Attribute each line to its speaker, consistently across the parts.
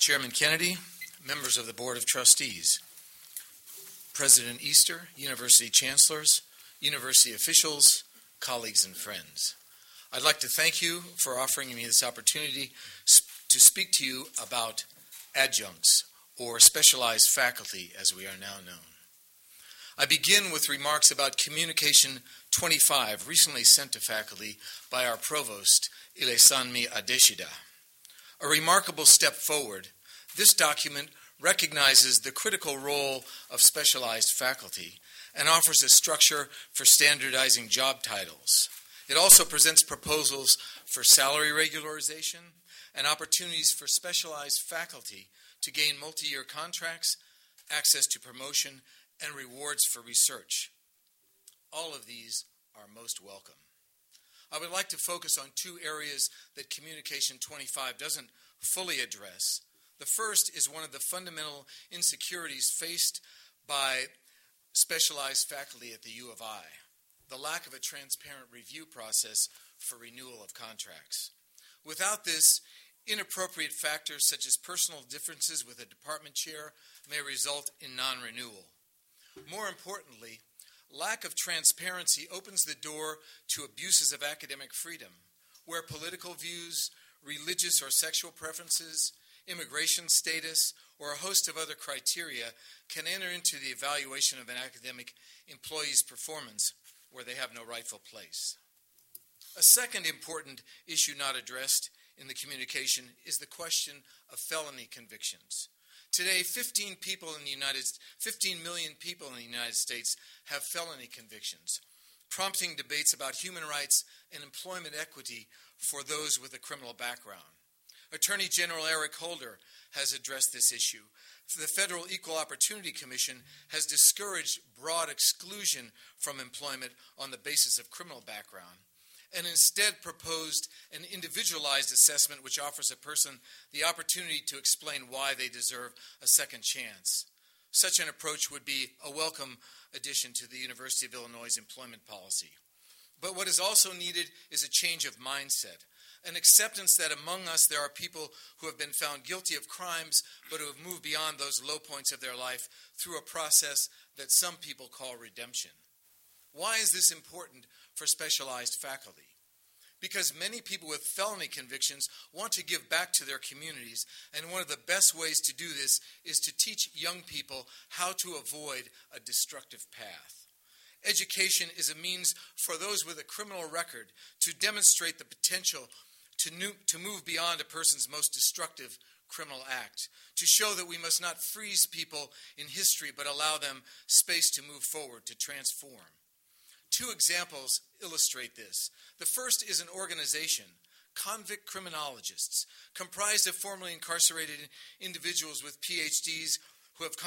Speaker 1: Chairman Kennedy, members of the Board of Trustees, President Easter, University Chancellors, University officials, colleagues, and friends. I'd like to thank you for offering me this opportunity to speak to you about adjuncts, or specialized faculty as we are now known. I begin with remarks about Communication 25, recently sent to faculty by our Provost, Ilesanmi Adeshida. A remarkable step forward, this document recognizes the critical role of specialized faculty and offers a structure for standardizing job titles. It also presents proposals for salary regularization and opportunities for specialized faculty to gain multi-year contracts, access to promotion, and rewards for research. All of these are most welcome. I would like to focus on two areas that Communication 25 doesn't fully address. The first is one of the fundamental insecurities faced by specialized faculty at the U of I, the lack of a transparent review process for renewal of contracts. Without this, inappropriate factors such as personal differences with a department chair may result in non-renewal. More importantly, lack of transparency opens the door to abuses of academic freedom, where political views, religious or sexual preferences, immigration status, or a host of other criteria can enter into the evaluation of an academic employee's performance where they have no rightful place. A second important issue not addressed in the communication is the question of felony convictions. Today, 15 million people in the United States have felony convictions, prompting debates about human rights and employment equity for those with a criminal background. Attorney General Eric Holder has addressed this issue. The Federal Equal Opportunity Commission has discouraged broad exclusion from employment on the basis of criminal background, and instead proposed an individualized assessment which offers a person the opportunity to explain why they deserve a second chance. Such an approach would be a welcome addition to the University of Illinois' employment policy. But what is also needed is a change of mindset, an acceptance that among us there are people who have been found guilty of crimes but who have moved beyond those low points of their life through a process that some people call redemption. Why is this important for specialized faculty? Because many people with felony convictions want to give back to their communities, and one of the best ways to do this is to teach young people how to avoid a destructive path. Education is a means for those with a criminal record to demonstrate the potential to move beyond a person's most destructive criminal act, to show that we must not freeze people in history but allow them space to move forward, to transform. Two examples illustrate this. The first is an organization, Convict Criminologists, comprised of formerly incarcerated individuals with PhDs who have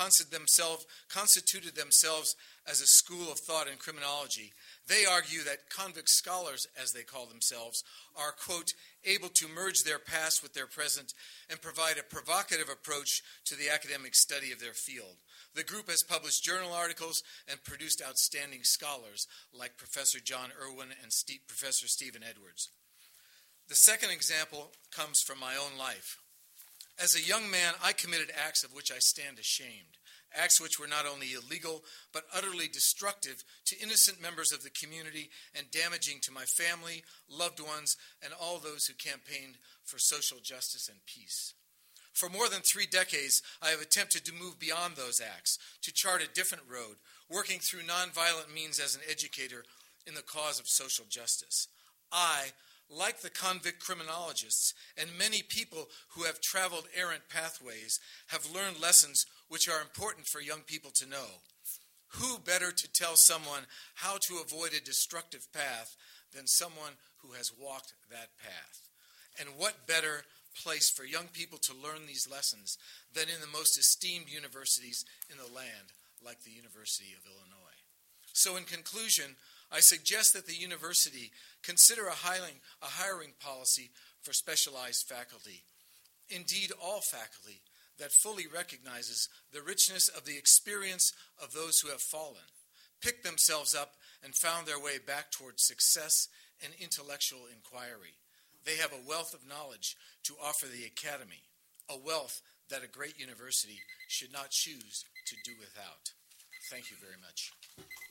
Speaker 1: constituted themselves as a school of thought in criminology. They argue that convict scholars, as they call themselves, are, quote, able to merge their past with their present and provide a provocative approach to the academic study of their field. The group has published journal articles and produced outstanding scholars like Professor John Irwin and Professor Stephen Edwards. The second example comes from my own life. As a young man, I committed acts of which I stand ashamed, acts which were not only illegal but utterly destructive to innocent members of the community and damaging to my family, loved ones, and all those who campaigned for social justice and peace. For more than 3 decades, I have attempted to move beyond those acts, to chart a different road, working through nonviolent means as an educator in the cause of social justice. I, like the convict criminologists and many people who have traveled errant pathways, have learned lessons which are important for young people to know. Who better to tell someone how to avoid a destructive path than someone who has walked that path? And what better place for young people to learn these lessons than in the most esteemed universities in the land, like the University of Illinois? So in conclusion, I suggest that the university consider a hiring policy for specialized faculty, indeed all faculty, that fully recognizes the richness of the experience of those who have fallen, picked themselves up, and found their way back towards success and intellectual inquiry. They have a wealth of knowledge to offer the academy, a wealth that a great university should not choose to do without. Thank you very much.